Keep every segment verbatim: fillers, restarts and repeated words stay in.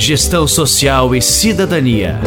Gestão Social e Cidadania.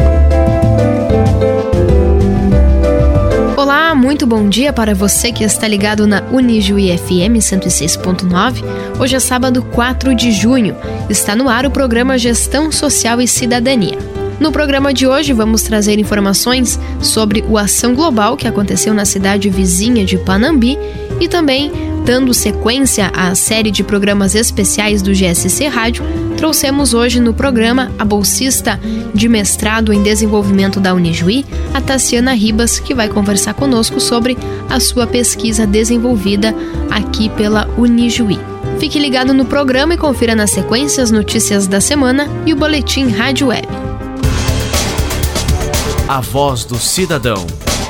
Olá, muito bom dia para você que está ligado na Unijuí F M cento e seis ponto nove. Hoje é sábado, quatro de junho. Está no ar o programa Gestão Social e Cidadania. No programa de hoje vamos trazer informações sobre o Ação Global que aconteceu na cidade vizinha de Panambi e também, dando sequência à série de programas especiais do G S C Rádio, trouxemos hoje no programa a bolsista de mestrado em desenvolvimento da Unijuí, a Tassiana Ribas, que vai conversar conosco sobre a sua pesquisa desenvolvida aqui pela Unijuí. Fique ligado no programa e confira na sequência as notícias da semana e o boletim Rádio Web. A Voz do Cidadão.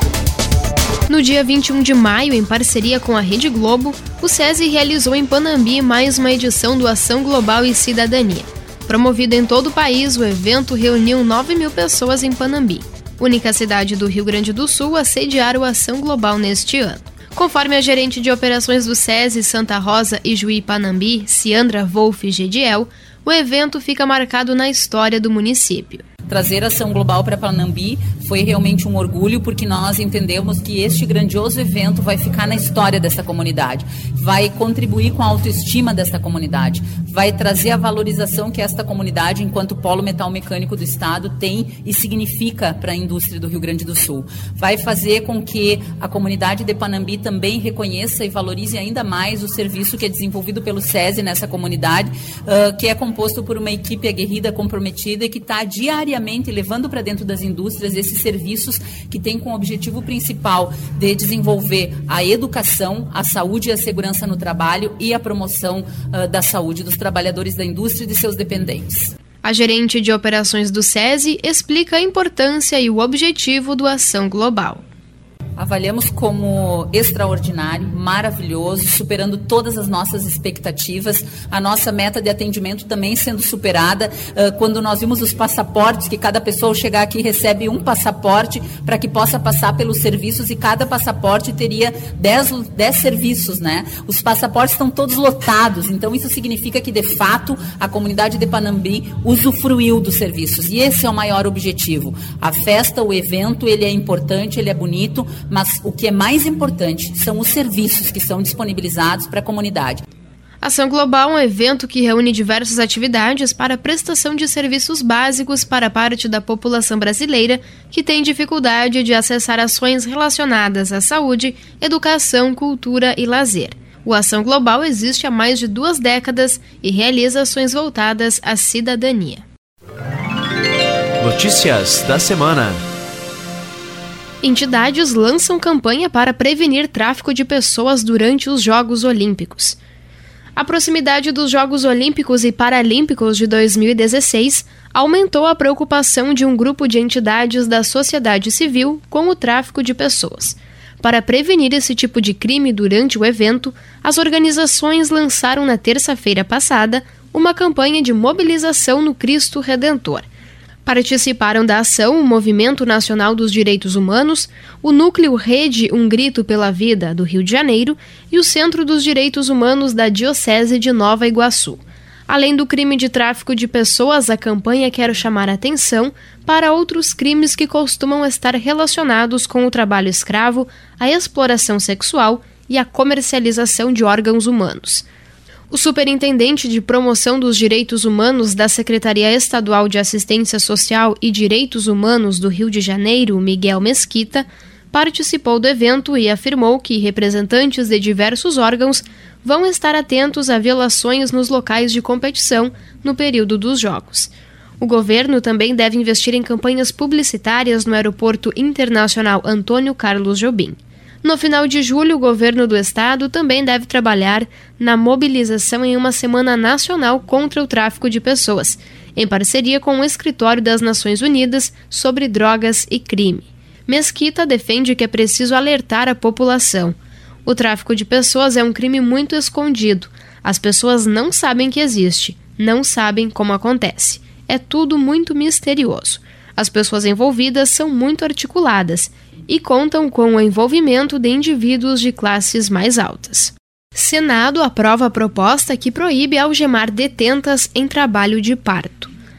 No dia vinte e um de maio, em parceria com a Rede Globo, o SESI realizou em Panambi mais uma edição do Ação Global e Cidadania. Promovido em todo o país, o evento reuniu nove mil pessoas em Panambi, única cidade do Rio Grande do Sul a sediar o Ação Global neste ano. Conforme a gerente de operações do SESI Santa Rosa e Juí Panambi, Ciandra Wolff Gediel, o evento fica marcado na história do município. Trazer a Ação Global para Panambi foi realmente um orgulho, porque nós entendemos que este grandioso evento vai ficar na história dessa comunidade, vai contribuir com a autoestima desta comunidade, vai trazer a valorização que esta comunidade, enquanto polo metal mecânico do estado, tem e significa para a indústria do Rio Grande do Sul. Vai fazer com que a comunidade de Panambi também reconheça e valorize ainda mais o serviço que é desenvolvido pelo SESI nessa comunidade, uh, que é composto por uma equipe aguerrida, comprometida e que está diariamente levando para dentro das indústrias esses serviços que têm como objetivo principal de desenvolver a educação, a saúde e a segurança no trabalho e a promoção uh, da saúde dos trabalhadores da indústria e de seus dependentes. A gerente de operações do SESI explica a importância e o objetivo do Ação Global. Avaliamos como extraordinário, maravilhoso, superando todas as nossas expectativas, a nossa meta de atendimento também sendo superada. Uh, quando nós vimos os passaportes, que cada pessoa ao chegar aqui recebe um passaporte para que possa passar pelos serviços, e cada passaporte teria dez serviços, né? Os passaportes estão todos lotados, então isso significa que, de fato, a comunidade de Panambi usufruiu dos serviços, e esse é o maior objetivo. A festa, o evento, ele é importante, ele é bonito, mas o que é mais importante são os serviços que são disponibilizados para a comunidade. Ação Global é um evento que reúne diversas atividades para a prestação de serviços básicos para parte da população brasileira que tem dificuldade de acessar ações relacionadas à saúde, educação, cultura e lazer. O Ação Global existe há mais de duas décadas e realiza ações voltadas à cidadania. Notícias da semana. Entidades lançam campanha para prevenir tráfico de pessoas durante os Jogos Olímpicos. A proximidade dos Jogos Olímpicos e Paralímpicos de dois mil e dezesseis aumentou a preocupação de um grupo de entidades da sociedade civil com o tráfico de pessoas. Para prevenir esse tipo de crime durante o evento, as organizações lançaram na terça-feira passada uma campanha de mobilização no Cristo Redentor. Participaram da ação o Movimento Nacional dos Direitos Humanos, o Núcleo Rede Um Grito pela Vida do Rio de Janeiro e o Centro dos Direitos Humanos da Diocese de Nova Iguaçu. Além do crime de tráfico de pessoas, a campanha quer chamar a atenção para outros crimes que costumam estar relacionados com o trabalho escravo, a exploração sexual e a comercialização de órgãos humanos. O superintendente de Promoção dos Direitos Humanos da Secretaria Estadual de Assistência Social e Direitos Humanos do Rio de Janeiro, Miguel Mesquita, participou do evento e afirmou que representantes de diversos órgãos vão estar atentos a violações nos locais de competição no período dos Jogos. O governo também deve investir em campanhas publicitárias no Aeroporto Internacional Antônio Carlos Jobim. No final de julho, o governo do estado também deve trabalhar na mobilização em uma semana nacional contra o tráfico de pessoas, em parceria com o Escritório das Nações Unidas sobre Drogas e Crime. Mesquita defende que é preciso alertar a população. O tráfico de pessoas é um crime muito escondido. As pessoas não sabem que existe, não sabem como acontece. É tudo muito misterioso. As pessoas envolvidas são muito articuladas e contam com o envolvimento de indivíduos de classes mais altas. Senado aprova a proposta que proíbe algemar detentas em trabalho de parto.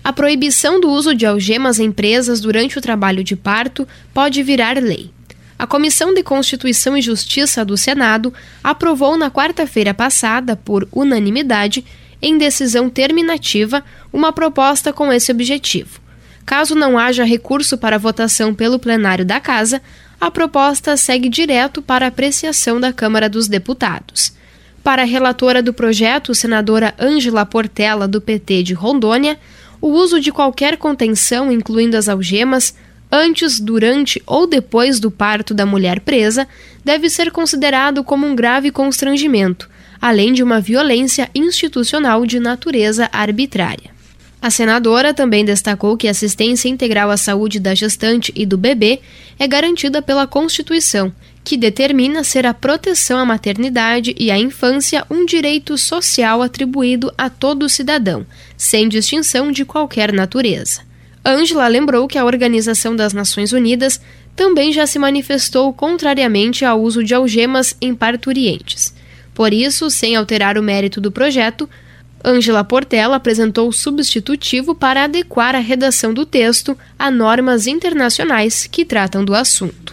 a proibição do uso de algemas em presas durante o trabalho de parto pode virar lei. A Comissão de Constituição e Justiça do Senado aprovou na quarta-feira passada, por unanimidade, em decisão terminativa, uma proposta com esse objetivo. Caso não haja recurso para votação pelo plenário da Casa, a proposta segue direto para apreciação da Câmara dos Deputados. Para a relatora do projeto, senadora Ângela Portela, do P T de Rondônia, o uso de qualquer contenção, incluindo as algemas, antes, durante ou depois do parto da mulher presa, deve ser considerado como um grave constrangimento, além de uma violência institucional de natureza arbitrária. A senadora também destacou que a assistência integral à saúde da gestante e do bebê é garantida pela Constituição, que determina ser a proteção à maternidade e à infância um direito social atribuído a todo cidadão, sem distinção de qualquer natureza. Ângela lembrou que a Organização das Nações Unidas também já se manifestou contrariamente ao uso de algemas em parturientes. Por isso, sem alterar o mérito do projeto, Ângela Portela apresentou o substitutivo para adequar a redação do texto a normas internacionais que tratam do assunto.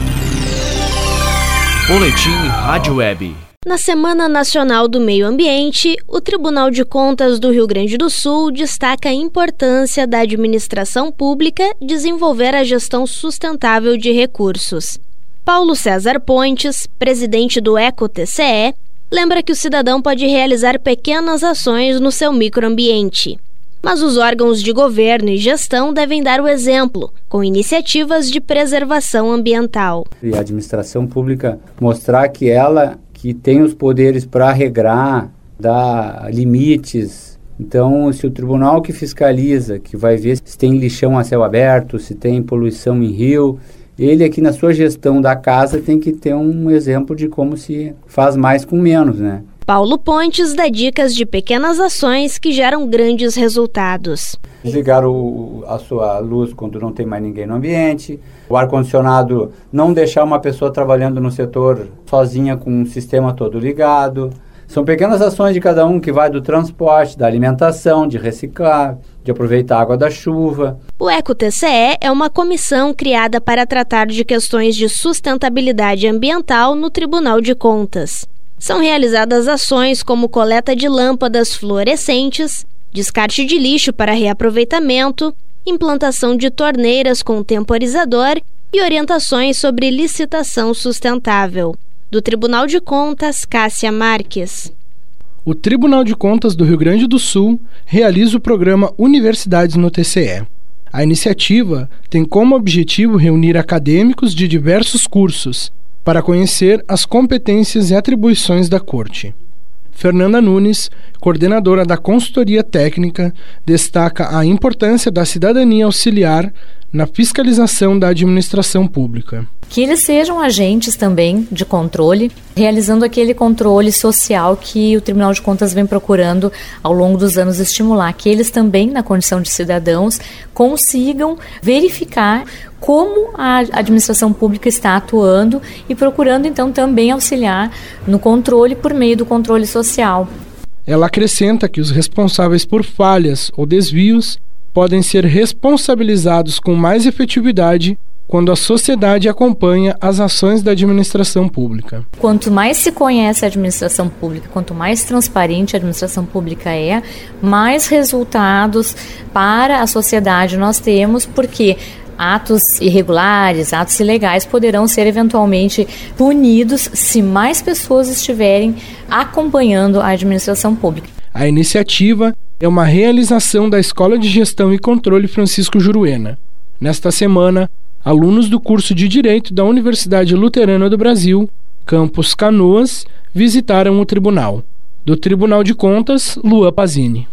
Boletim Rádio Web. Na Semana Nacional do Meio Ambiente, o Tribunal de Contas do Rio Grande do Sul destaca a importância da administração pública desenvolver a gestão sustentável de recursos. Paulo César Pontes, presidente do Eco T C E, lembra que o cidadão pode realizar pequenas ações no seu microambiente. Mas os órgãos de governo e gestão devem dar o exemplo, com iniciativas de preservação ambiental. E a administração pública mostrar que ela que tem os poderes para regrar, dar limites. Então, se o tribunal que fiscaliza, que vai ver se tem lixão a céu aberto, se tem poluição em rio, ele aqui na sua gestão da casa tem que ter um exemplo de como se faz mais com menos, né? Paulo Pontes dá dicas de pequenas ações que geram grandes resultados. Desligar o, a sua luz quando não tem mais ninguém no ambiente, o ar-condicionado, não deixar uma pessoa trabalhando no setor sozinha com um sistema todo ligado. São pequenas ações de cada um que vai do transporte, da alimentação, de reciclar, de aproveitar a água da chuva. O Eco T C E é uma comissão criada para tratar de questões de sustentabilidade ambiental no Tribunal de Contas. São realizadas ações como coleta de lâmpadas fluorescentes, descarte de lixo para reaproveitamento, implantação de torneiras com temporizador e orientações sobre licitação sustentável. Do Tribunal de Contas, Cássia Marques. O Tribunal de Contas do Rio Grande do Sul realiza o programa Universidades no T C E. A iniciativa tem como objetivo reunir acadêmicos de diversos cursos para conhecer as competências e atribuições da Corte. Fernanda Nunes, coordenadora da Consultoria Técnica, destaca a importância da cidadania auxiliar na fiscalização da administração pública. Que eles sejam agentes também de controle, realizando aquele controle social que o Tribunal de Contas vem procurando ao longo dos anos estimular, que eles também, na condição de cidadãos, consigam verificar como a administração pública está atuando e procurando, então, também auxiliar no controle por meio do controle social. Ela acrescenta que os responsáveis por falhas ou desvios podem ser responsabilizados com mais efetividade quando a sociedade acompanha as ações da administração pública. Quanto mais se conhece a administração pública, quanto mais transparente a administração pública é, mais resultados para a sociedade nós temos, porque atos irregulares, atos ilegais poderão ser eventualmente punidos se mais pessoas estiverem acompanhando a administração pública. A iniciativa é uma realização da Escola de Gestão e Controle Francisco Juruena. Nesta semana, alunos do curso de Direito da Universidade Luterana do Brasil, campus Canoas, visitaram o tribunal. Do Tribunal de Contas, Lua Pazini.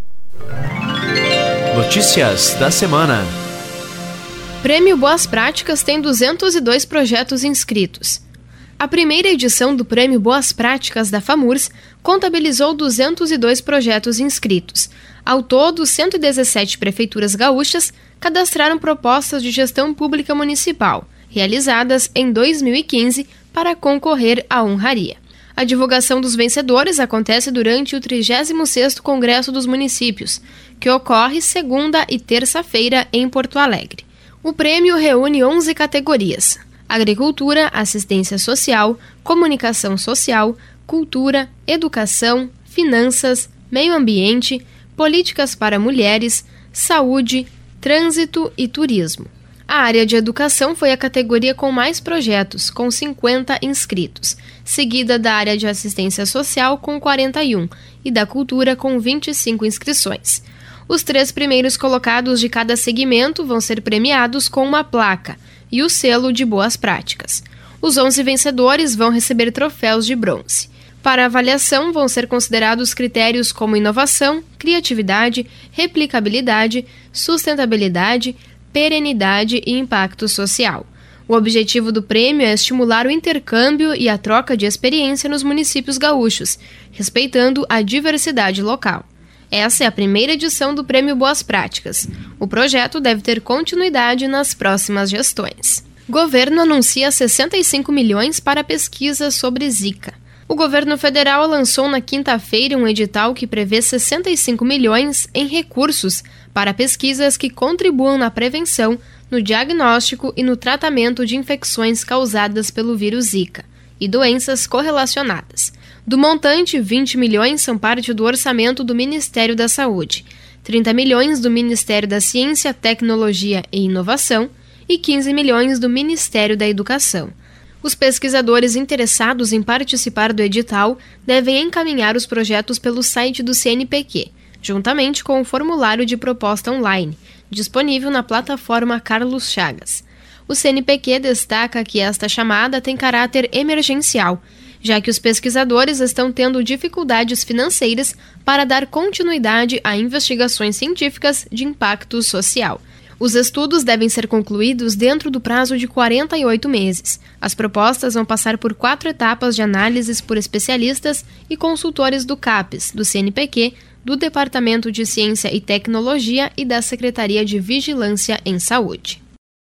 Notícias da semana. Prêmio Boas Práticas tem duzentos e dois projetos inscritos. A primeira edição do Prêmio Boas Práticas da FAMURS contabilizou duzentos e dois projetos inscritos. Ao todo, cento e dezessete prefeituras gaúchas cadastraram propostas de gestão pública municipal, realizadas em dois mil e quinze, para concorrer à honraria. A divulgação dos vencedores acontece durante o trigésimo sexto Congresso dos Municípios, que ocorre segunda e terça-feira em Porto Alegre. O prêmio reúne onze categorias: agricultura, assistência social, comunicação social, cultura, educação, finanças, meio ambiente, políticas para mulheres, saúde, trânsito e turismo. A área de educação foi a categoria com mais projetos, com cinquenta inscritos, seguida da área de assistência social com quarenta e um e da cultura com vinte e cinco inscrições. Os três primeiros colocados de cada segmento vão ser premiados com uma placa e o selo de boas práticas. Os onze vencedores vão receber troféus de bronze. Para avaliação, vão ser considerados critérios como inovação, criatividade, replicabilidade, sustentabilidade, perenidade e impacto social. O objetivo do prêmio é estimular o intercâmbio e a troca de experiência nos municípios gaúchos, respeitando a diversidade local. Essa é a primeira edição do Prêmio Boas Práticas. O projeto deve ter continuidade nas próximas gestões. Governo anuncia sessenta e cinco milhões para pesquisa sobre Zika. O governo federal lançou na quinta-feira um edital que prevê sessenta e cinco milhões em recursos para pesquisas que contribuam na prevenção, no diagnóstico e no tratamento de infecções causadas pelo vírus Zika e doenças correlacionadas. Do montante, vinte milhões são parte do orçamento do Ministério da Saúde, trinta milhões do Ministério da Ciência, Tecnologia e Inovação e quinze milhões do Ministério da Educação. Os pesquisadores interessados em participar do edital devem encaminhar os projetos pelo site do C N P Q, juntamente com o formulário de proposta online, disponível na plataforma Carlos Chagas. O C N P Q destaca que esta chamada tem caráter emergencial, já que os pesquisadores estão tendo dificuldades financeiras para dar continuidade a investigações científicas de impacto social. Os estudos devem ser concluídos dentro do prazo de quarenta e oito meses. As propostas vão passar por quatro etapas de análises por especialistas e consultores do CAPES, do C N P Q, do Departamento de Ciência e Tecnologia e da Secretaria de Vigilância em Saúde.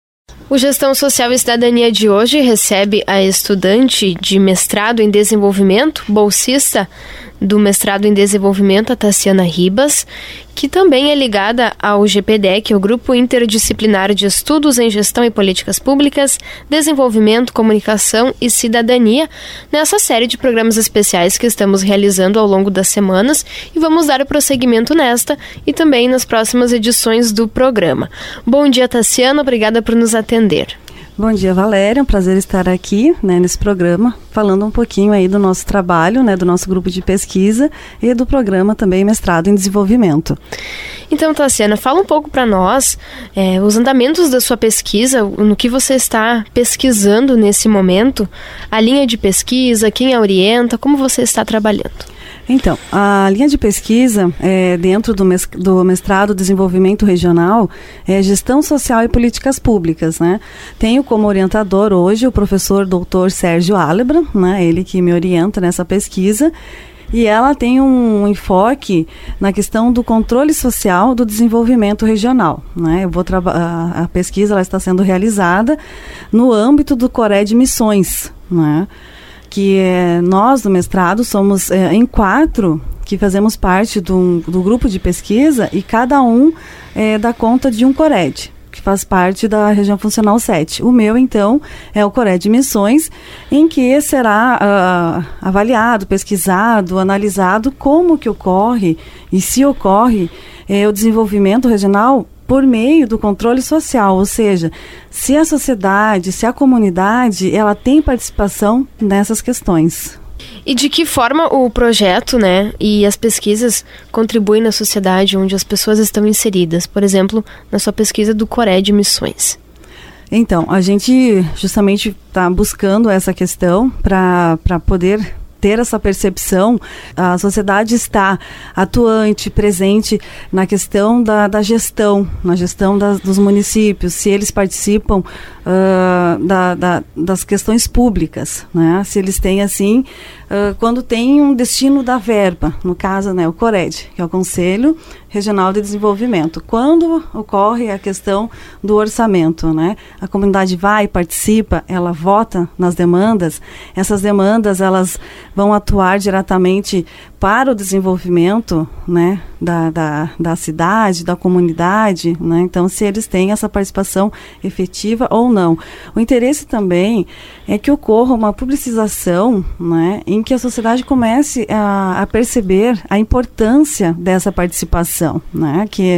O Gestão Social e Cidadania de hoje recebe a estudante de mestrado em desenvolvimento, bolsista do mestrado em desenvolvimento, a Tassiana Ribas, que também é ligada ao G P D E C, o Grupo Interdisciplinar de Estudos em Gestão e Políticas Públicas, Desenvolvimento, Comunicação e Cidadania, nessa série de programas especiais que estamos realizando ao longo das semanas, e vamos dar prosseguimento nesta e também nas próximas edições do programa. Bom dia, Tassiana, obrigada por nos atender. Bom dia, Valéria, é um prazer estar aqui, né, nesse programa, falando um pouquinho aí do nosso trabalho, né, do nosso grupo de pesquisa e do programa também Mestrado em Desenvolvimento. Então, Tassiana, fala um pouco para nós é, os andamentos da sua pesquisa, no que você está pesquisando nesse momento, a linha de pesquisa, quem a orienta, como você está trabalhando. Então, a linha de pesquisa é, dentro do, mes- do mestrado Desenvolvimento Regional é Gestão Social e Políticas Públicas, né? Tenho como orientador hoje o professor doutor Sérgio Alebra, né? Ele que me orienta nessa pesquisa, e ela tem um enfoque na questão do controle social do desenvolvimento regional, né? Eu vou traba- a, a pesquisa ela está sendo realizada no âmbito do Coré de Missões, né? Que é, nós do mestrado somos é, em quatro que fazemos parte do, do grupo de pesquisa, e cada um é, dá conta de um CORED, que faz parte da região funcional sete. O meu, então, é o CORED de Missões, em que será uh, avaliado, pesquisado, analisado como que ocorre e se ocorre é, o desenvolvimento regional por meio do controle social, ou seja, se a sociedade, se a comunidade, ela tem participação nessas questões. E de que forma o projeto, né, e as pesquisas contribuem na sociedade onde as pessoas estão inseridas? Por exemplo, na sua pesquisa do Coré de Missões. Então, a gente justamente está buscando essa questão para para poder ter essa percepção. A sociedade está atuante, presente na questão da, da gestão, na gestão das, dos municípios, se eles participam uh, da, da, das questões públicas, né? Se eles têm, assim, uh, quando tem um destino da verba, no caso, né, o CORED, que é o Conselho Regional de Desenvolvimento. Quando ocorre a questão do orçamento, né, a comunidade vai, participa, ela vota nas demandas, essas demandas elas vão atuar diretamente para o desenvolvimento, né, da, da, da cidade, da comunidade, né, então se eles têm essa participação efetiva ou não. O interesse também é que ocorra uma publicização, né, em que a sociedade comece a, a perceber a importância dessa participação, né, que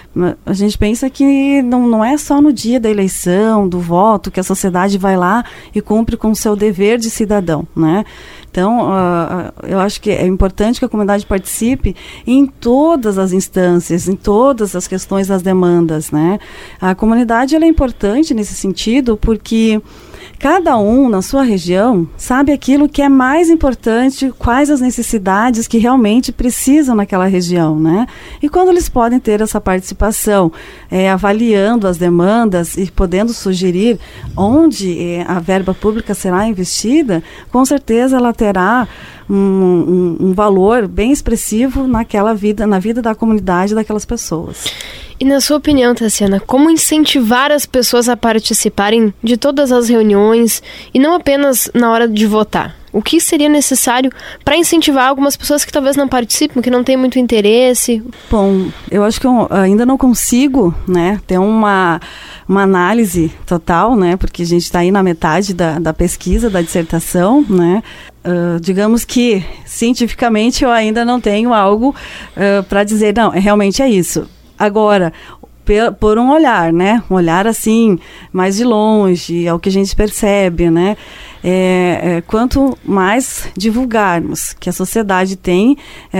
a gente pensa que não, não é só no dia da eleição, do voto, que a sociedade vai lá e cumpre com o seu dever de cidadão, né? Então, uh, eu acho que é importante que a comunidade participe em todas as instâncias, em todas as questões das demandas, né? A comunidade ela é importante nesse sentido porque cada um na sua região sabe aquilo que é mais importante, quais as necessidades que realmente precisam naquela região, né? E quando eles podem ter essa participação, é, avaliando as demandas e podendo sugerir onde é, a verba pública será investida, com certeza ela terá um, um, um valor bem expressivo naquela vida, na vida da comunidade daquelas pessoas. E na sua opinião, Tassiana, como incentivar as pessoas a participarem de todas as reuniões e não apenas na hora de votar? O que seria necessário para incentivar algumas pessoas que talvez não participem, que não têm muito interesse? Bom, eu acho que eu ainda não consigo, né, ter uma, uma análise total, né, porque a gente está aí na metade da, da pesquisa, da dissertação, né. Uh, digamos que cientificamente eu ainda não tenho algo uh, para dizer, não, realmente é isso. Agora, por um olhar, né? Um olhar assim, mais de longe, é o que a gente percebe, né? É, é, quanto mais divulgarmos que a sociedade tem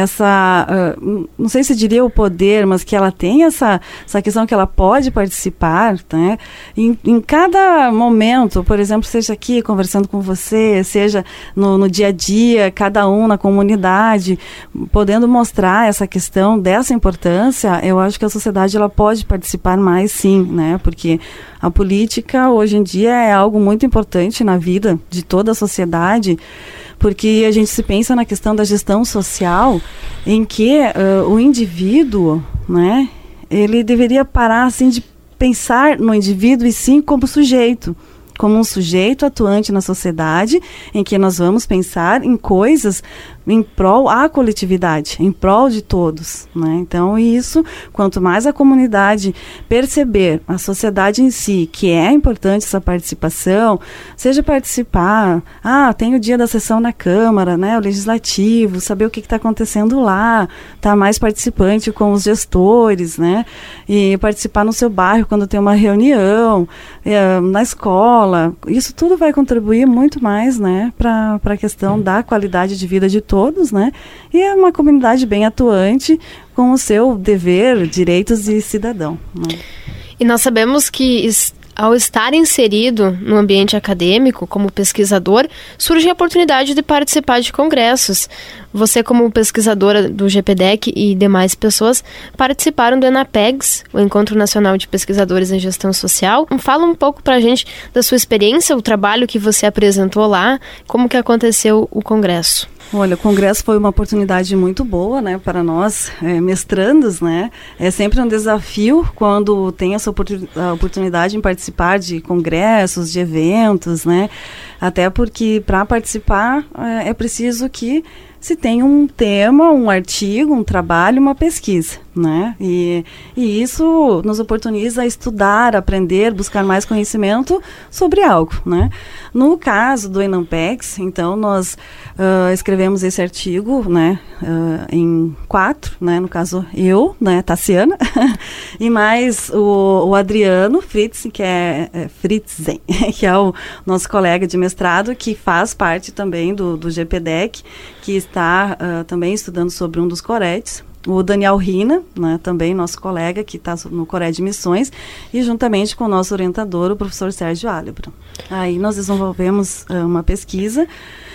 essa, uh, não sei se diria o poder, mas que ela tem essa, essa questão que ela pode participar, né? Em, em cada momento, por exemplo, seja aqui conversando com você, seja no, no dia a dia, cada um na comunidade, podendo mostrar essa questão dessa importância, eu acho que a sociedade ela pode participar mais sim, né? Porque a política hoje em dia é algo muito importante na vida de toda a sociedade, porque a gente se pensa na questão da gestão social, em que uh, o indivíduo, né, ele deveria parar assim de pensar no indivíduo e sim como sujeito, como um sujeito atuante na sociedade, em que nós vamos pensar em coisas em prol à coletividade, em prol de todos, né? Então, isso, quanto mais a comunidade perceber, a sociedade em si, que é importante essa participação, seja participar, ah, tem o dia da sessão na Câmara, né, o Legislativo, saber o que está acontecendo lá, estar mais participante com os gestores, né, e participar no seu bairro quando tem uma reunião, é, na escola, isso tudo vai contribuir muito mais, né, para a questão da qualidade de vida de todos. todos, né? E é uma comunidade bem atuante com o seu dever, direitos de cidadão, né? E nós sabemos que ao estar inserido no ambiente acadêmico como pesquisador, surge a oportunidade de participar de congressos. Você, como pesquisadora do G P D E C e demais pessoas, participaram do ENAPEGS, o Encontro Nacional de Pesquisadores em Gestão Social. Fala um pouco pra gente da sua experiência, o trabalho que você apresentou lá, como que aconteceu o congresso. Olha, o congresso foi uma oportunidade muito boa, né, para nós, é, mestrandos, né, é sempre um desafio quando tem essa oportun- a oportunidade em participar de congressos, de eventos, né, até porque para participar é, é preciso que se tenha um tema, um artigo, um trabalho, uma pesquisa, né? E, e isso nos oportuniza a estudar, aprender, buscar mais conhecimento sobre algo, né? No caso do ENAPEGS, então, nós uh, escrevemos esse artigo, né, uh, em quatro, né? No caso, eu, né, Tassiana, e mais o, o Adriano Fritz, que é, é Fritzen, que é o nosso colega de mestrado, que faz parte também do, do G P D E C, que está uh, também estudando sobre um dos coretes. O Daniel Rina, né, também nosso colega, que está no Coré de Missões, e juntamente com o nosso orientador, o professor Sérgio Alebro. Aí nós desenvolvemos uh, uma pesquisa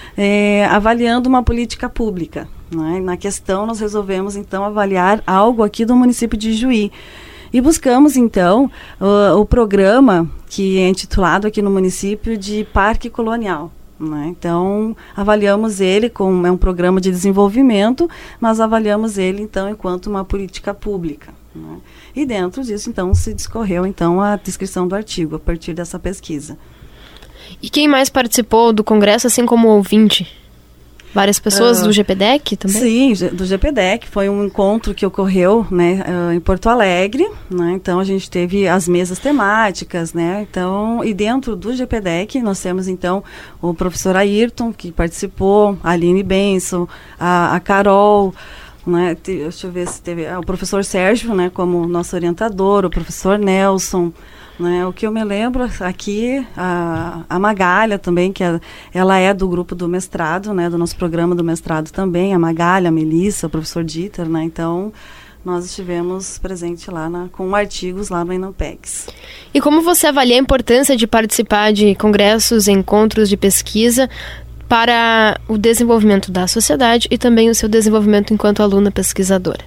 é, avaliando uma política pública, né? Na questão, nós resolvemos, então, avaliar algo aqui do município de Juí. E buscamos, então, o, o programa que é intitulado aqui no município de Parque Colonial. né? Então, avaliamos ele como é um programa de desenvolvimento, mas avaliamos ele, então, enquanto uma política pública, né? E dentro disso, então, se discorreu, então, a descrição do artigo, a partir dessa pesquisa. E quem mais participou do congresso, assim como ouvinte? Várias pessoas uh, do G P D E C também? Sim, do G P D E C. Foi um encontro que ocorreu, né, uh, em Porto Alegre, né? Então a gente teve as mesas temáticas, né? Então, e dentro do G P D E C nós temos então o professor Ayrton, que participou, a Aline Benson, a, a Carol, né? Deixa eu ver se teve ah, o professor Sérgio, né, como nosso orientador, o professor Nelson. Né, o que eu me lembro aqui, a, a Magalha também, que é, ela é do grupo do mestrado, né, do nosso programa do mestrado também, a Magalha, a Melissa, o professor Dieter, né, então nós estivemos presentes lá na, com artigos lá no Enampex. E como você avalia a importância de participar de congressos, encontros de pesquisa para o desenvolvimento da sociedade e também o seu desenvolvimento enquanto aluna pesquisadora?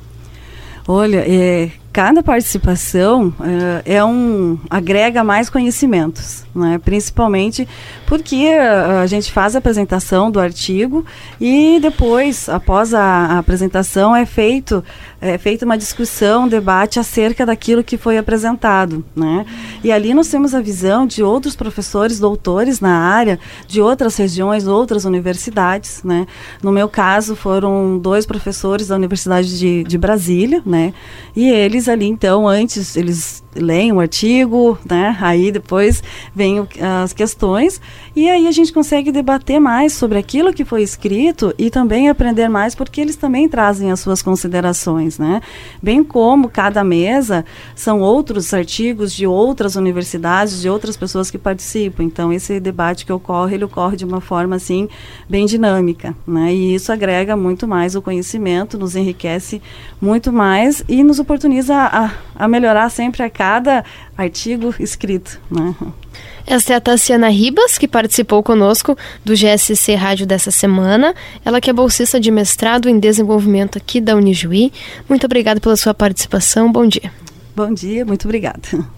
Olha, é, cada participação é, é um agrega mais conhecimentos, né? Principalmente porque a, a gente faz a apresentação do artigo e depois, após a, a apresentação, é feito é feita uma discussão, um debate acerca daquilo que foi apresentado, né? E ali nós temos a visão de outros professores, doutores na área, de outras regiões, outras universidades, né? No meu caso, foram dois professores da Universidade de, de Brasília, né? E eles ali, então, antes, eles leem o artigo, né? Aí depois vem o, as questões e aí a gente consegue debater mais sobre aquilo que foi escrito e também aprender mais porque eles também trazem as suas considerações, né? Bem como cada mesa são outros artigos de outras universidades, de outras pessoas que participam. Então esse debate que ocorre, ele ocorre de uma forma assim bem dinâmica, né? E isso agrega muito mais o conhecimento, nos enriquece muito mais e nos oportuniza a, a melhorar sempre a cada artigo escrito, né? Esta é a Tassiana Ribas, que participou conosco do G S C Rádio dessa semana. Ela que é bolsista de mestrado em desenvolvimento aqui da Unijuí. Muito obrigada pela sua participação. Bom dia. Bom dia, muito obrigada.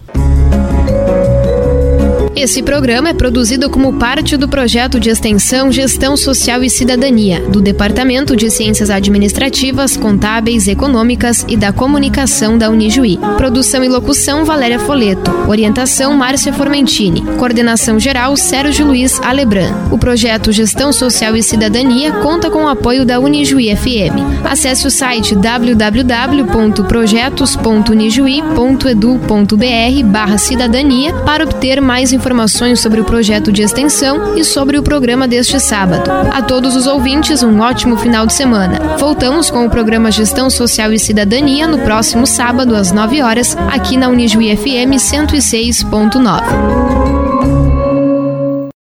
Esse programa é produzido como parte do projeto de extensão Gestão Social e Cidadania, do Departamento de Ciências Administrativas, Contábeis, Econômicas e da Comunicação da Unijuí. Produção e locução Valéria Foleto. Orientação Márcia Formentini. Coordenação geral Sérgio Luiz Alebran. O projeto Gestão Social e Cidadania conta com o apoio da Unijuí F M. Acesse o site w w w ponto projetos ponto unijuí ponto edu ponto b r barra cidadania para obter mais informações informações sobre o projeto de extensão e sobre o programa deste sábado. A todos os ouvintes, um ótimo final de semana. Voltamos com o programa Gestão Social e Cidadania no próximo sábado, às nove horas, aqui na Unijuí F M cento e seis ponto nove.